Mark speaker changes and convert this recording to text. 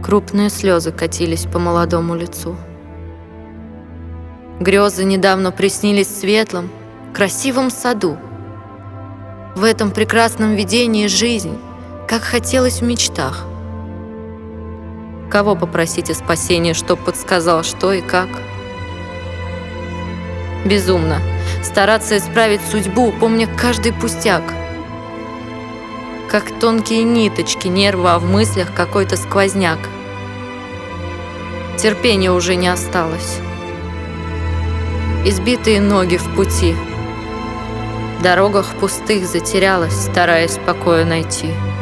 Speaker 1: Крупные слезы катились по молодому лицу. Грезы недавно приснились в светлом, красивом саду. В этом прекрасном видении жизнь, как хотелось в мечтах. Кого попросить о спасении, чтоб подсказал, что и как? Безумно стараться исправить судьбу, помня каждый пустяк. Как тонкие ниточки нерва, а в мыслях какой-то сквозняк. Терпения уже не осталось. Избитые ноги в пути. В дорогах пустых затерялась, стараясь покоя найти.